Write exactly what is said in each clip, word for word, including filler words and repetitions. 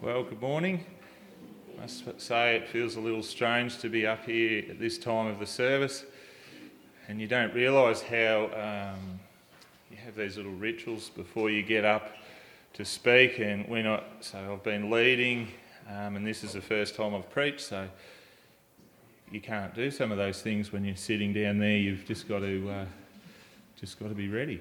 Well, good morning. I must say it feels a little strange to be up here at this time of the service, and you don't realise how um, you have these little rituals before you get up to speak. And we're not. So I've been leading, um, and this is the first time I've preached. So you can't do some of those things when you're sitting down there. You've just got to uh, just got to be ready.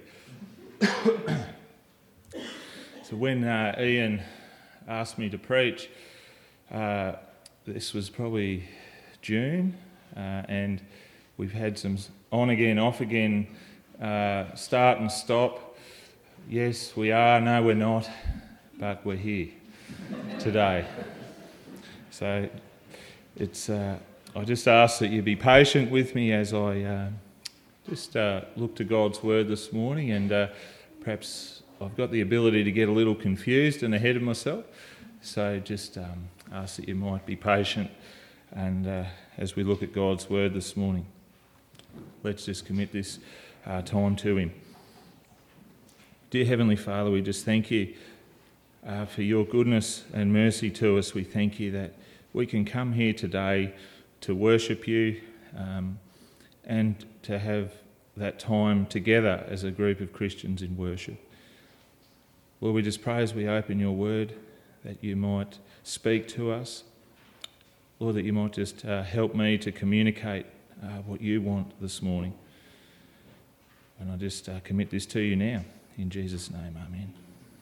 So when uh, Ian asked me to preach, uh, this was probably June, uh, and we've had some on again, off again, uh, start and stop. Yes, we are, no we're not, but we're here today. So it's. Uh, I just ask that you be patient with me as I uh, just uh, look to God's Word this morning, and uh, perhaps I've got the ability to get a little confused and ahead of myself. So just um, ask that you might be patient, and uh, as we look at God's Word this morning, let's just commit this uh, time to Him. Dear Heavenly Father, we just thank you uh, for your goodness and mercy to us. We thank you that we can come here today to worship you um, and to have that time together as a group of Christians in worship. Lord, we just pray as we open your word that you might speak to us. Lord, that you might just uh, help me to communicate uh, what you want this morning. And I just uh, commit this to you now. In Jesus' name, amen.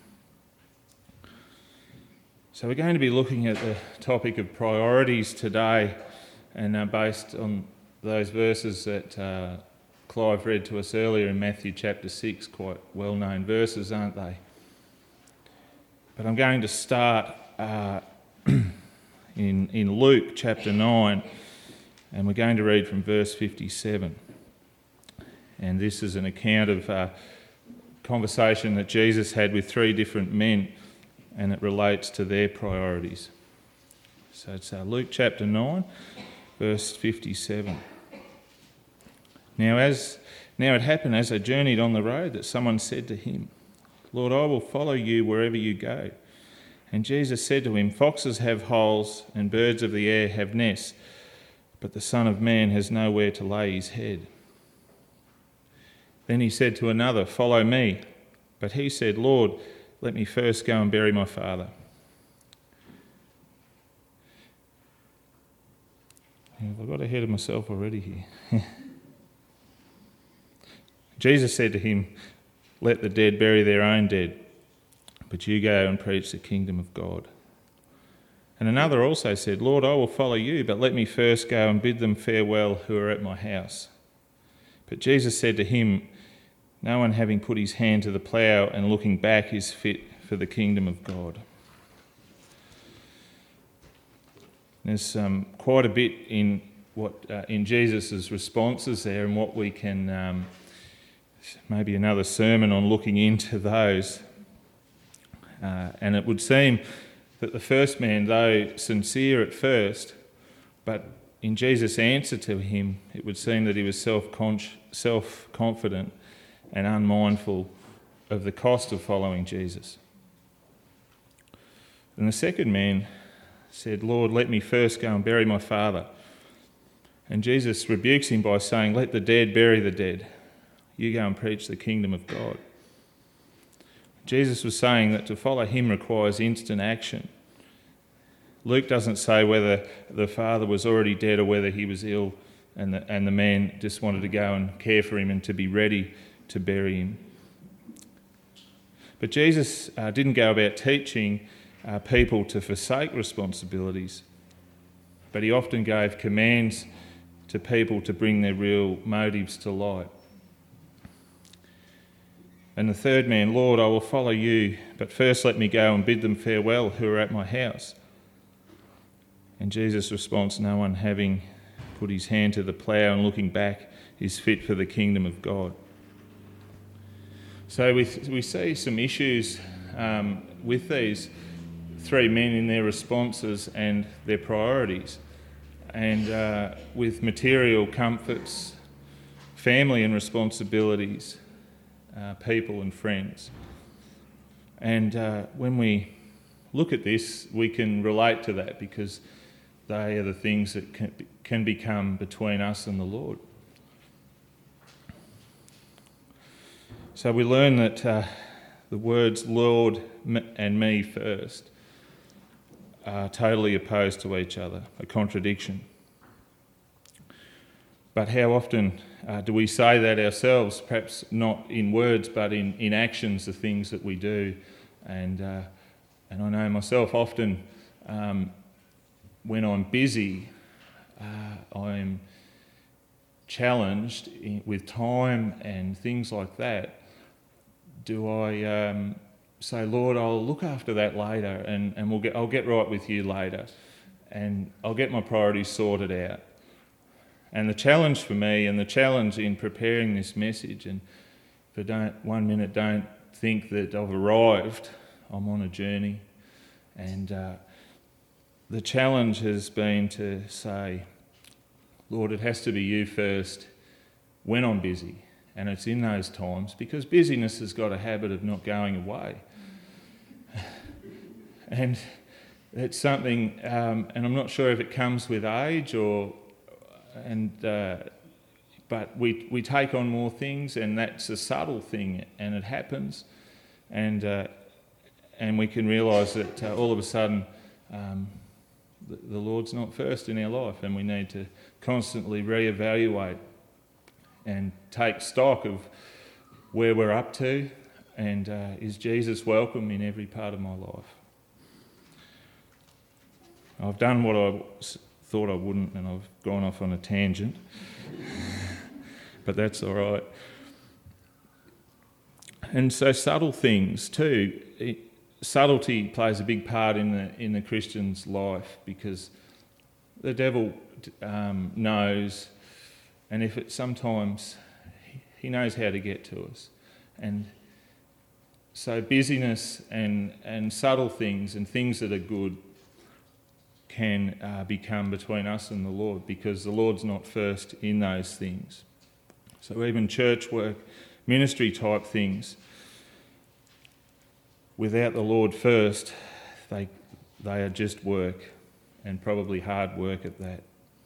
So we're going to be looking at the topic of priorities today, and uh, based on those verses that uh, Clive read to us earlier in Matthew chapter six, quite well-known verses, aren't they? But I'm going to start uh, in, in Luke chapter nine, and we're going to read from verse fifty-seven. And this is an account of a conversation that Jesus had with three different men, and it relates to their priorities. So it's uh, Luke chapter nine, verse fifty-seven. Now, as now it happened as they journeyed on the road that someone said to him, Lord, I will follow you wherever you go. And Jesus said to him, Foxes have holes and birds of the air have nests, but the Son of Man has nowhere to lay his head. Then he said to another, Follow me. But he said, Lord, let me first go and bury my father. Have I got ahead of myself already here? Jesus said to him, Let the dead bury their own dead, but you go and preach the kingdom of God. And another also said, Lord, I will follow you, but let me first go and bid them farewell who are at my house. But Jesus said to him, No one having put his hand to the plough and looking back is fit for the kingdom of God. There's um, quite a bit in what uh, in Jesus' responses there, and what we can... Um, maybe another sermon on looking into those. Uh, and it would seem that the first man, though sincere at first, but in Jesus' answer to him, it would seem that he was self-con- self-confident and unmindful of the cost of following Jesus. And the second man said, Lord, let me first go and bury my father. And Jesus rebukes him by saying, Let the dead bury the dead. You go and preach the kingdom of God. Jesus was saying that to follow him requires instant action. Luke doesn't say whether the father was already dead or whether he was ill and the, and the man just wanted to go and care for him and to be ready to bury him. But Jesus uh, didn't go about teaching uh, people to forsake responsibilities, but he often gave commands to people to bring their real motives to light. And the third man, Lord, I will follow you, but first let me go and bid them farewell who are at my house. And Jesus' response, no one having put his hand to the plough and looking back is fit for the kingdom of God. So we, we see some issues um, with these three men in their responses and their priorities. And uh, with material comforts, family and responsibilities, Uh, people and friends. And uh, when we look at this, we can relate to that because they are the things that can, can become between us and the Lord. So we learn that uh, the words Lord and me first are totally opposed to each other, a contradiction. But how often uh, do we say that ourselves, perhaps not in words but in, in actions, the things that we do? And uh, and I know myself often um, when I'm busy, uh, I'm challenged in, with time and things like that. Do I um, say, Lord, I'll look after that later, and, and we'll get I'll get right with you later, and I'll get my priorities sorted out. And the challenge for me, and the challenge in preparing this message, and for don't one minute don't think that I've arrived. I'm on a journey, and uh, the challenge has been to say, Lord, it has to be you first when I'm busy, and it's in those times, because busyness has got a habit of not going away. And it's something, um, and I'm not sure if it comes with age or, and uh, but we we take on more things, and that's a subtle thing, and it happens, and uh, and we can realise that uh, all of a sudden um, the, the Lord's not first in our life, and we need to constantly reevaluate and take stock of where we're up to, and uh, is Jesus welcome in every part of my life. I've done what I thought I wouldn't, and I've gone off on a tangent, but that's all right. And so subtle things too. It, subtlety plays a big part in the in the Christian's life, because the devil um, knows, and if it sometimes he knows how to get to us, and so busyness and and subtle things and things that are good can uh, become between us and the Lord, because the Lord's not first in those things. So even church work, ministry type things, without the Lord first, they they are just work, and probably hard work at that.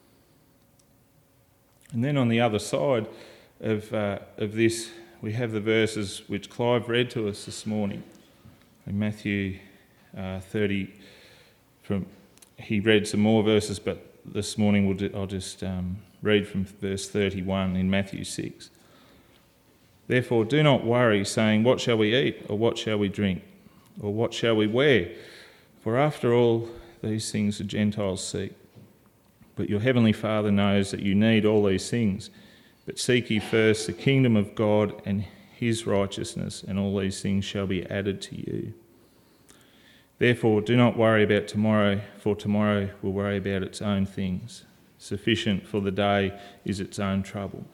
And then on the other side of uh, of this, we have the verses which Clive read to us this morning in Matthew uh, thirty. From he read some more verses, but this morning we'll do, I'll just um, read from verse thirty-one in Matthew six. Therefore, do not worry, saying, "What shall we eat, or what shall we drink, or what shall we wear? For after all these things the Gentiles seek. But your heavenly Father knows that you need all these things. But seek ye first the kingdom of God and his righteousness, and all these things shall be added to you. Therefore, do not worry about tomorrow, for tomorrow will worry about its own things. Sufficient for the day is its own trouble."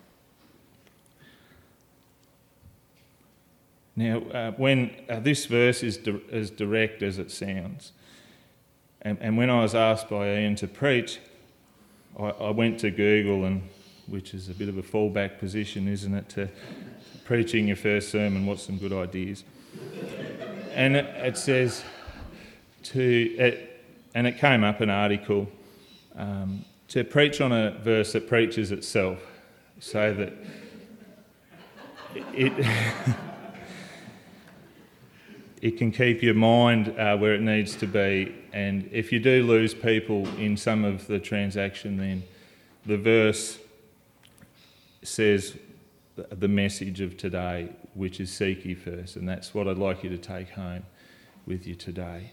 Now, uh, when uh, this verse is di- as direct as it sounds, and, and when I was asked by Ian to preach, I, I went to Google, and which is a bit of a fallback position, isn't it, to preaching your first sermon, what's some good ideas? And it, it says to, it, and it came up an article, um, to preach on a verse that preaches itself, so that it... it can keep your mind uh, where it needs to be, and if you do lose people in some of the transaction, then the verse says the message of today, which is seek ye first, and that's what I'd like you to take home with you today.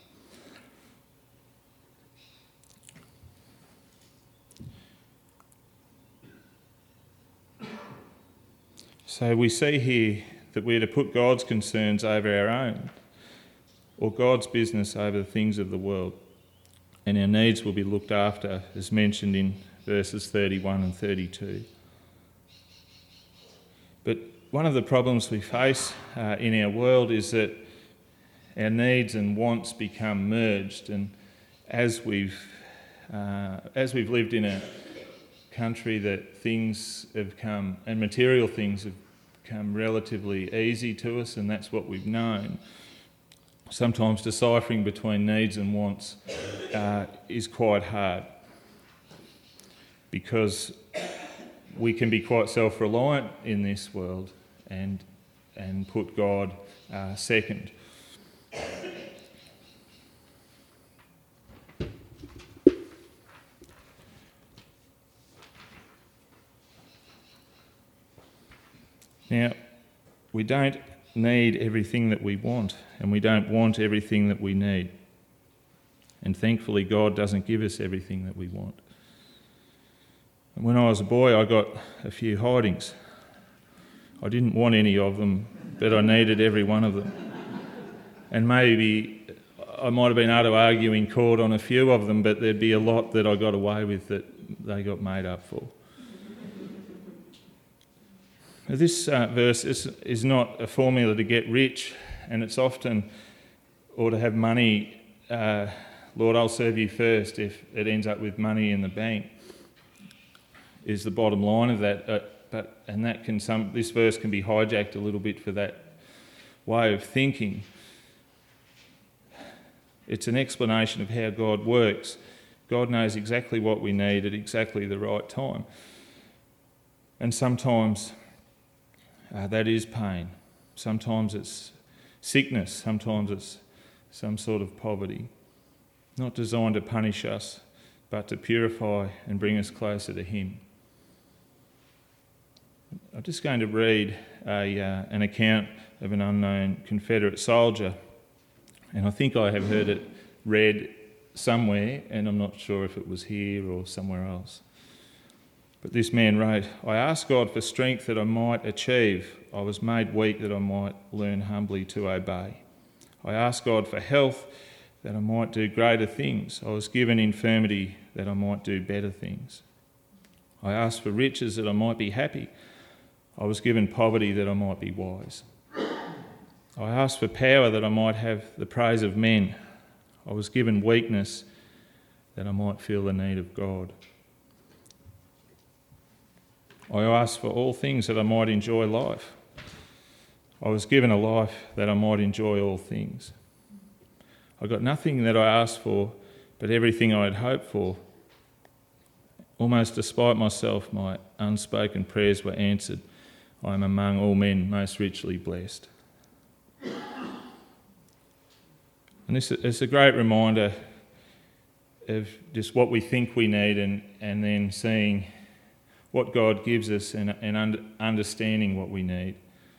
So we see here that we're to put God's concerns over our own, or God's business over the things of the world, and our needs will be looked after, as mentioned in verses thirty-one and thirty-two. But one of the problems we face uh, in our world is that our needs and wants become merged, and as we've uh, as we've lived in a country that things have come, and material things have come relatively easy to us, and that's what we've known. sometimes deciphering between needs and wants uh, is quite hard, because we can be quite self-reliant in this world and and put God uh, second. Now, we don't need everything that we want, and we don't want everything that we need. And thankfully, God doesn't give us everything that we want. And when I was a boy, I got a few hidings. I didn't want any of them, but I needed every one of them. And maybe I might have been able to argue in court on a few of them, but there'd be a lot that I got away with that they got made up for. Now, this uh, verse is, is not a formula to get rich, and it's often, or to have money, uh, Lord, I'll serve you first if it ends up with money in the bank, is the bottom line of that. Uh, but and that can some this verse can be hijacked a little bit for that way of thinking. It's an explanation of how God works. God knows exactly what we need at exactly the right time. And sometimes uh, that is pain. Sometimes it's sickness. Sometimes it's some sort of poverty. Not designed to punish us, but to purify and bring us closer to Him. I'm just going to read a, uh, an account of an unknown Confederate soldier, and I think I have heard it read somewhere, and I'm not sure if it was here or somewhere else. But this man wrote, "I asked God for strength that I might achieve. I was made weak that I might learn humbly to obey. I asked God for health that I might do greater things. I was given infirmity that I might do better things. I asked for riches that I might be happy. I was given poverty that I might be wise. I asked for power that I might have the praise of men. I was given weakness that I might feel the need of God. I asked for all things that I might enjoy life. I was given a life that I might enjoy all things. I got nothing that I asked for, but everything I had hoped for. Almost despite myself, my unspoken prayers were answered. I am among all men most richly blessed." And this is a great reminder of just what we think we need, and, and then seeing what God gives us and, and under, understanding what we need.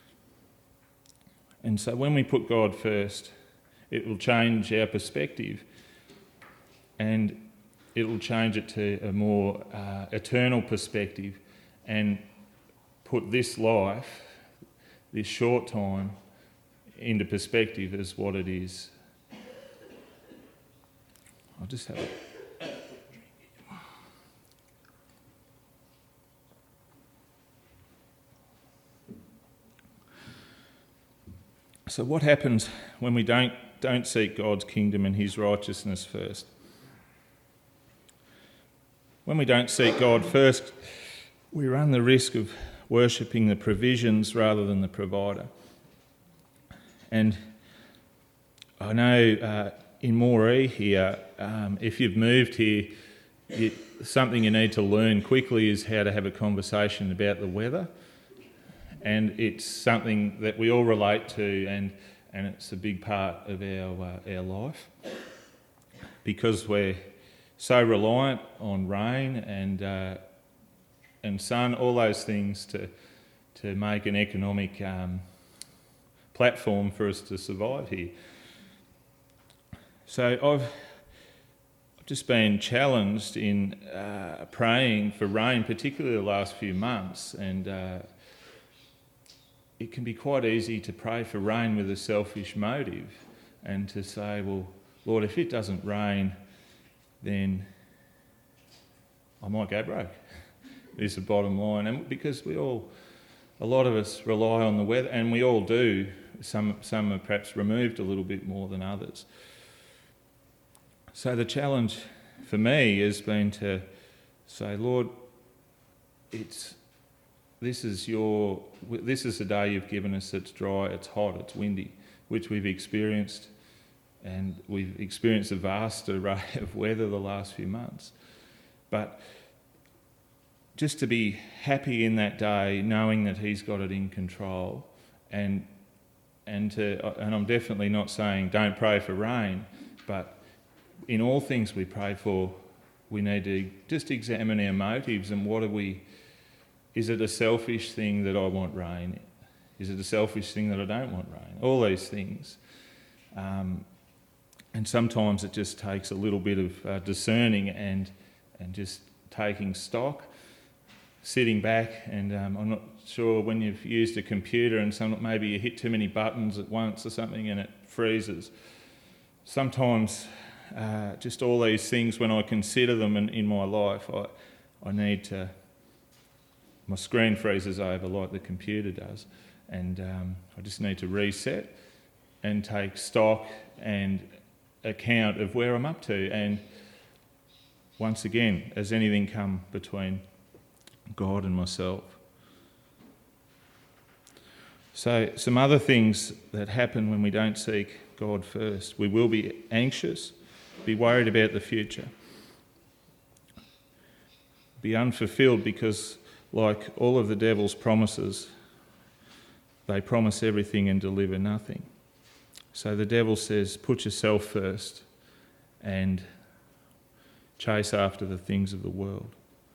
And so when we put God first, it will change our perspective, and it will change it to a more uh, eternal perspective, and put this life, this short time, into perspective as what it is. I'll just have a... So what happens when we don't don't seek God's kingdom and His righteousness first? When we don't seek God first, we run the risk of worshipping the provisions rather than the provider. And I know uh, in Moree here, um, if you've moved here, it, something you need to learn quickly is how to have a conversation about the weather. And it's something that we all relate to, and, and it's a big part of our uh, our life, because we're so reliant on rain and uh, and sun, all those things to to make an economic um, platform for us to survive here. So I've I've just been challenged in uh, praying for rain, particularly the last few months, and uh, it can be quite easy to pray for rain with a selfish motive, and to say, well, Lord, if it doesn't rain, then I might go broke. Is the bottom line. And because we all, a lot of us rely on the weather, and we all do. Some some are perhaps removed a little bit more than others. So the challenge for me has been to say, Lord, it's this is your this is the day you've given us. It's dry, it's hot, it's windy, which we've experienced and we've experienced a vast array of weather the last few months. But just to be happy in that day, knowing that He's got it in control, and and to and I'm definitely not saying don't pray for rain, but in all things we pray for, we need to just examine our motives and what are we. Is it a selfish thing that I want rain? Is it a selfish thing that I don't want rain? All these things. Um, and sometimes it just takes a little bit of uh, discerning and and just taking stock, sitting back, and um, I'm not sure when you've used a computer and some maybe you hit too many buttons at once or something and it freezes. Sometimes uh, just all these things, when I consider them in, in my life, I, I need to, my screen freezes over like the computer does, and um, I just need to reset and take stock and account of where I'm up to. And once again, has anything come between God and myself? So some other things that happen when we don't seek God first. We will be anxious, be worried about the future, be unfulfilled because, like all of the devil's promises, they promise everything and deliver nothing. So the devil says, put yourself first and chase after the things of the world.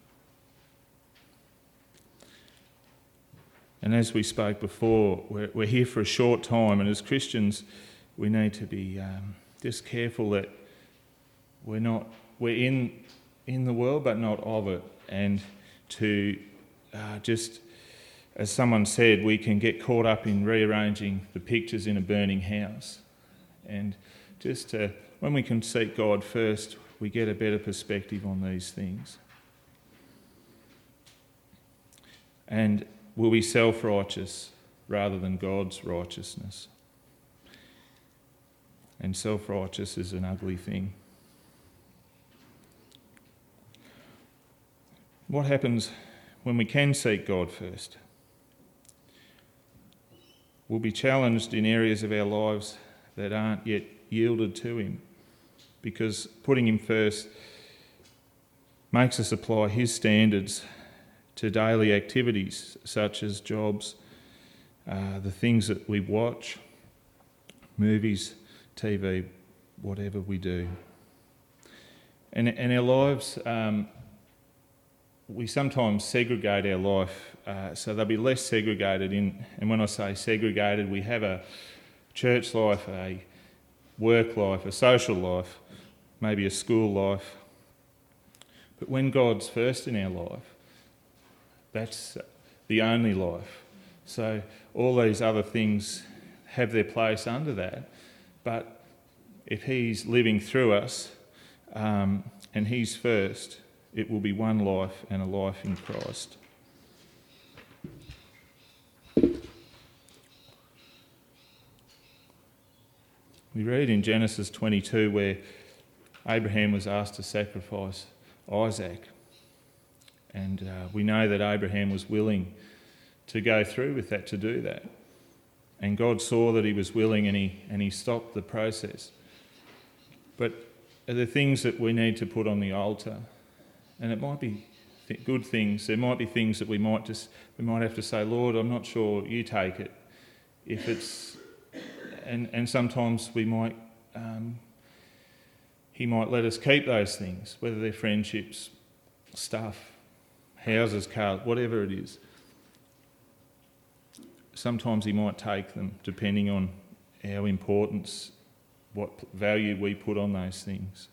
And as we spoke before, we're, we're here for a short time, and as Christians, we need to be um, just careful that we're not we're in in the world, but not of it, and to uh, just, as someone said, we can get caught up in rearranging the pictures in a burning house, and just to, when we can seek God first, we get a better perspective on these things. And we'll be self-righteous rather than God's righteousness. And self-righteous is an ugly thing. What happens when we can seek God first? We'll be challenged in areas of our lives that aren't yet yielded to Him, because putting Him first makes us apply His standards to daily activities such as jobs, uh, the things that we watch, movies, T V, whatever we do. And, and our lives, um, we sometimes segregate our life, uh, so they'll be less segregated in, and when I say segregated, we have a church life, a work life, a social life, maybe a school life. But when God's first in our life, that's the only life. So all these other things have their place under that. But if He's living through us um, and He's first, it will be one life and a life in Christ. We read in Genesis twenty-two where Abraham was asked to sacrifice Isaac. And uh, we know that Abraham was willing to go through with that, to do that. And God saw that he was willing, and he and he stopped the process. But are there things that we need to put on the altar? And it might be th- good things. There might be things that we might just we might have to say, Lord, I'm not sure, you take it. If it's and and sometimes we might um, He might let us keep those things, whether they're friendships, stuff, houses, cars, whatever it is. Sometimes He might take them, depending on our importance, what value we put on those things.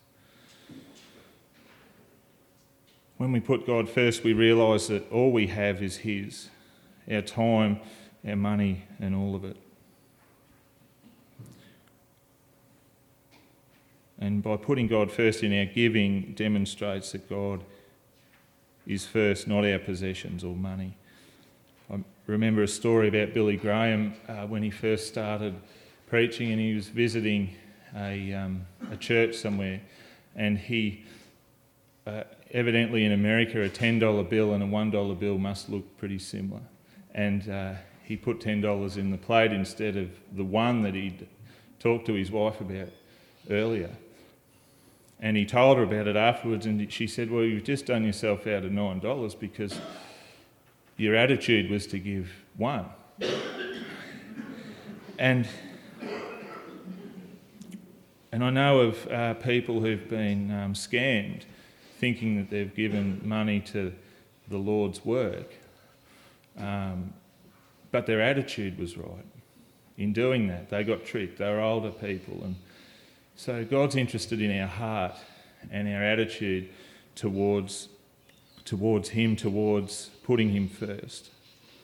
When we put God first, we realise that all we have is His, our time, our money, and all of it. And by putting God first in our giving demonstrates that God is first, not our possessions or money. I remember a story about Billy Graham uh, when he first started preaching, and he was visiting a, um, a church somewhere, and he, uh, evidently in America, a ten dollar bill and a one dollar bill must look pretty similar. And uh, he put ten dollars in the plate instead of the one that he'd talked to his wife about. earlier. And he told her about it afterwards, and she said, well, you've just done yourself out of nine dollars because your attitude was to give one. And and I know of uh, people who've been um, scammed thinking that they've given money to the Lord's work, um, but their attitude was right. In doing that, they got tricked. They were older people. And so God's interested in our heart and our attitude towards, towards Him, towards putting Him first.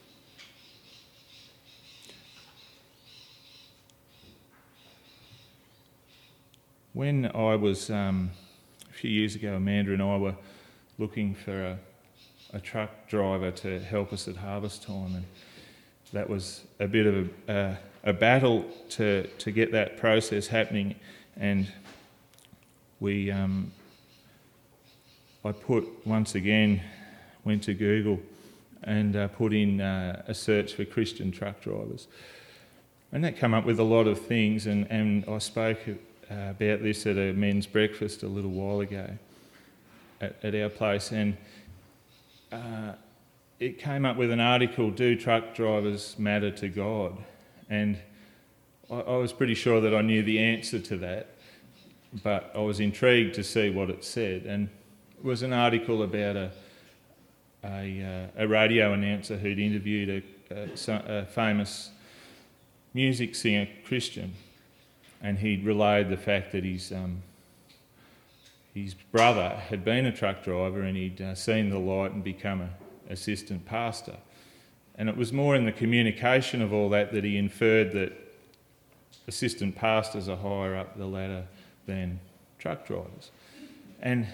When I was, um, a few years ago, Amanda and I were looking for a, a truck driver to help us at harvest time, and that was a bit of a, a, a battle to, to get that process happening. And we, um, I put, once again, went to Google and uh, put in uh, a search for Christian truck drivers. And that came up with a lot of things, and, and I spoke uh, about this at a men's breakfast a little while ago at, at our place, and uh, it came up with an article, Do Truck Drivers Matter to God? And I, I was pretty sure that I knew the answer to that, but I was intrigued to see what it said. And it was an article about a a, uh, a radio announcer who'd interviewed a, a, a famous music singer, Christian, and he'd relayed the fact that his um, his brother had been a truck driver, and he'd uh, seen the light and become an assistant pastor. And it was more in the communication of all that that he inferred that assistant pastors are higher up the ladder than truck drivers. And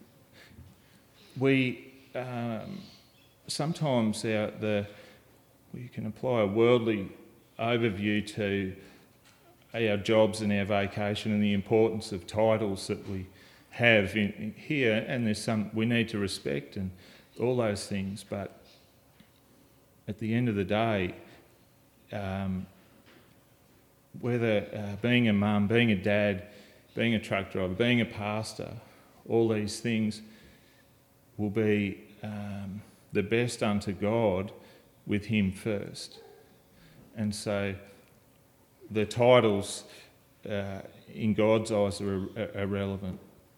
we um, sometimes our, the we can apply a worldly overview to our jobs and our vocation and the importance of titles that we have in, in here, and there's some we need to respect and all those things, but at the end of the day, um, whether uh, being a mum, being a dad, being a truck driver, being a pastor, all these things will be um, the best unto God with Him first. And so the titles uh, in God's eyes are irrelevant.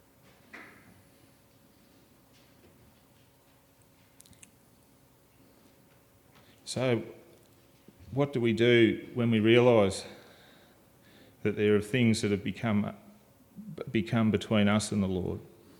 So what do we do when we realise that there are things that have become become between us and the Lord?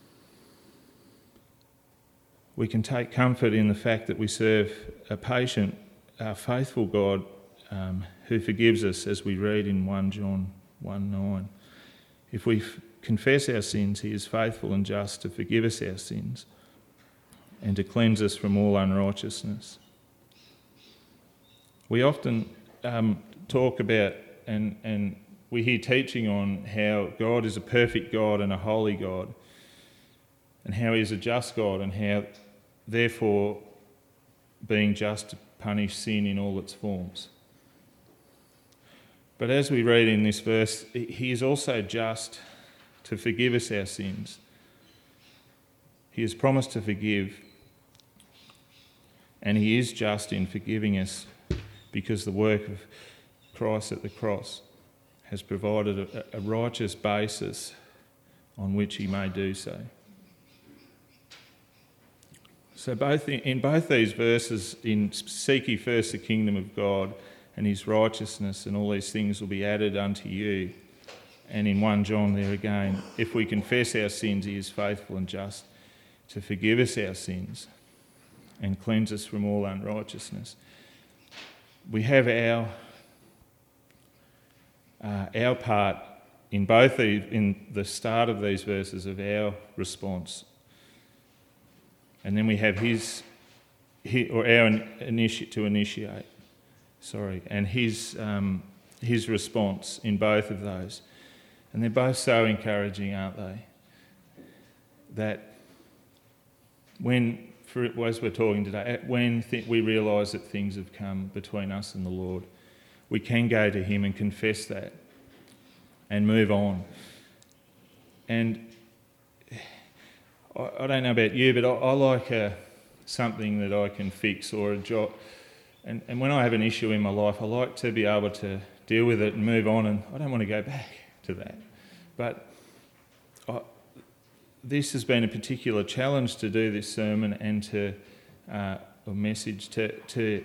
We can take comfort in the fact that we serve a patient, a faithful God um, who forgives us, as we read in First John one nine. If we f- confess our sins, He is faithful and just to forgive us our sins and to cleanse us from all unrighteousness. We often um, talk about and, and we hear teaching on how God is a perfect God and a holy God, and how He is a just God, and how, therefore, being just to punish sin in all its forms. But as we read in this verse, He is also just to forgive us our sins. He has promised to forgive, and He is just in forgiving us because the work of Christ at the cross has provided a, a righteous basis on which He may do so. So both in, in both these verses, in seek ye first the kingdom of God and His righteousness, and all these things will be added unto you. And in First John there again, if we confess our sins, He is faithful and just to forgive us our sins and cleanse us from all unrighteousness. We have our uh, our part in both the, in the start of these verses of our response, and then we have His, his or our initi- to initiate. Sorry, and His um, His response in both of those, and they're both so encouraging, aren't they? That when, for, as we're talking today, when th- we realise that things have come between us and the Lord, we can go to Him and confess that and move on And I, I don't know about you, but I, I like a, something that I can fix or a job. And, and when I have an issue in my life, I like to be able to deal with it and move on, and I don't want to go back to that. But I, this has been a particular challenge to do this sermon and to, uh, or message, to to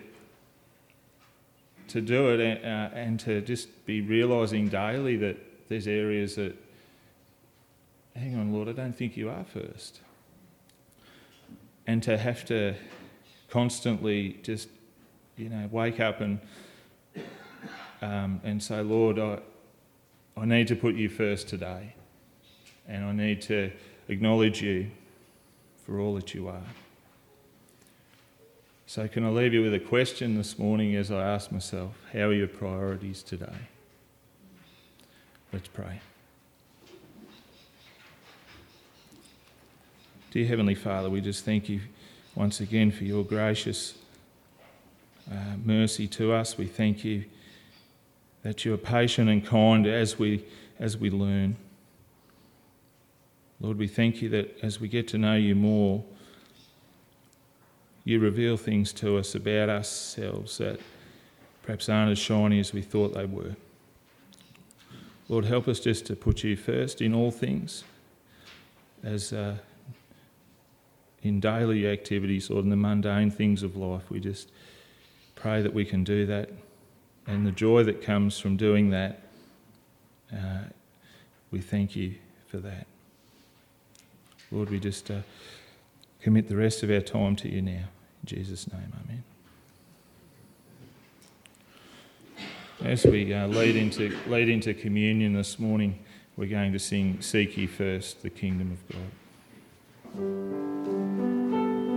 to do it and, uh, and to just be realising daily that there's areas that, hang on, Lord, I don't think you are first. And to have to constantly just, you know, wake up and um, and say, Lord, I I need to put you first today, and I need to acknowledge you for all that you are. So can I leave you with a question this morning as I ask myself, how are your priorities today? Let's pray. Dear Heavenly Father, we just thank you once again for your gracious uh, mercy to us. We thank you that you are patient and kind as we as we learn. Lord, we thank you that as we get to know you more, you reveal things to us about ourselves that perhaps aren't as shiny as we thought they were. Lord, help us just to put you first in all things, as uh, in daily activities or in the mundane things of life. We just pray that we can do that, and the joy that comes from doing that, uh, we thank you for that. Lord, we just uh, commit the rest of our time to you now. In Jesus' name, amen. As we uh, lead into lead into communion this morning, we're going to sing "Seek Ye First the Kingdom of God."